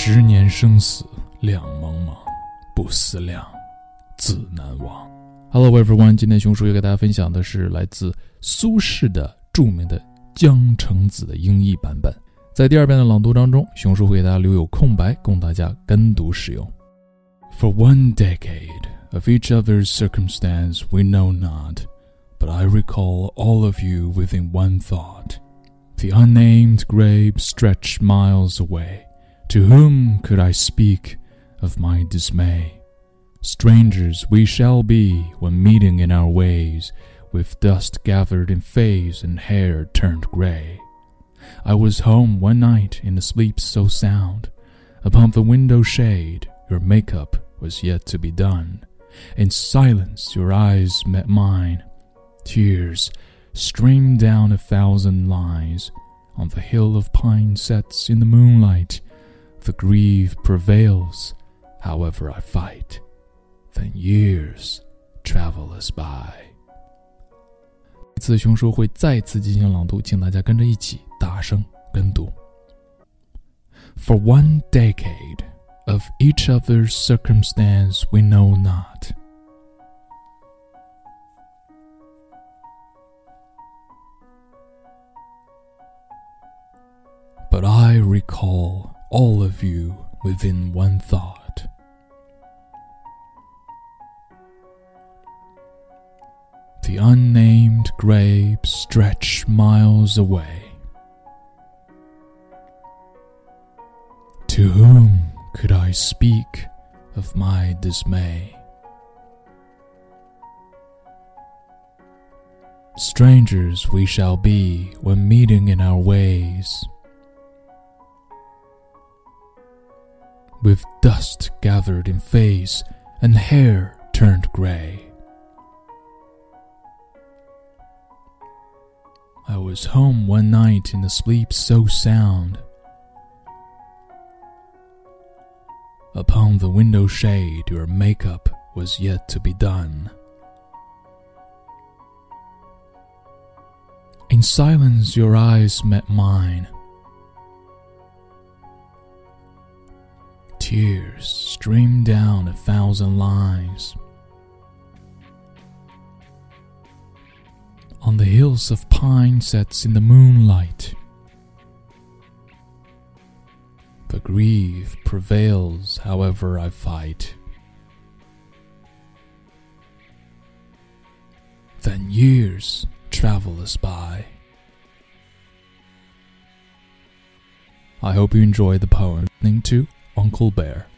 10年生死两茫茫，不思量，自难忘。Hello everyone， 今天熊叔要给大家分享的是来自苏轼的著名的《江城子》的英译版本。在第二遍的朗读当中，熊叔会给大家留有空白，供大家跟读使用。For 1 decade of each other's circumstance we know not, but I recall all of you within one thought. The unnamed grave stretched miles away. To whom could I speak of my dismay? Strangers we shall be when meeting in our ways, with dust gathered in face and hair turned grey. I was home one night in a sleep so sound. Upon the window shade your makeup was yet to be done. In silence your eyes met mine. Tears streamed down 1,000 lines. On the hill of pine sets in the moonlight. The grief prevails, however I fight. Then years travel us by. 这次熊叔会再次进行朗读，请大家跟着一起大声跟读。For 1 decade of each other's circumstance we know not. But I recall all of you within one thought. The unnamed grave stretched miles away. To whom could I speak of my dismay? Strangers we shall be when meeting in our ways. With dust gathered in face and hair turned grey. I was home one night in a sleep so sound. Upon the window shade your makeup was yet to be done. In silence your eyes met mine. Tears streamed down 1,000 lines. On the hills of pine sets in the moonlight. The grief prevails, however I fight. Then years travel us by. I hope you enjoy the poem listening to Uncle Bear.